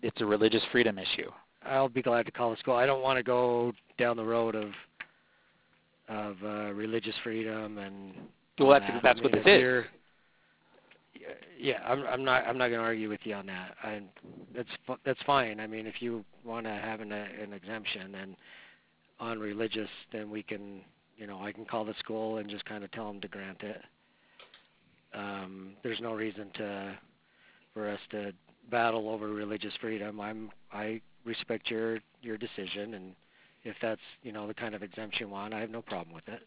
it's a religious freedom issue. I'll be glad to call the school. I don't want to go down the road of religious freedom and Well, that's what this is. Yeah, I'm not going to argue with you on that. That's fine. I mean, if you want to have an exemption and on religious, then we can, I can call the school and just kind of tell them to grant it. There's no reason for us to battle over religious freedom. I respect your decision, and if that's the kind of exemption you want, I have no problem with it.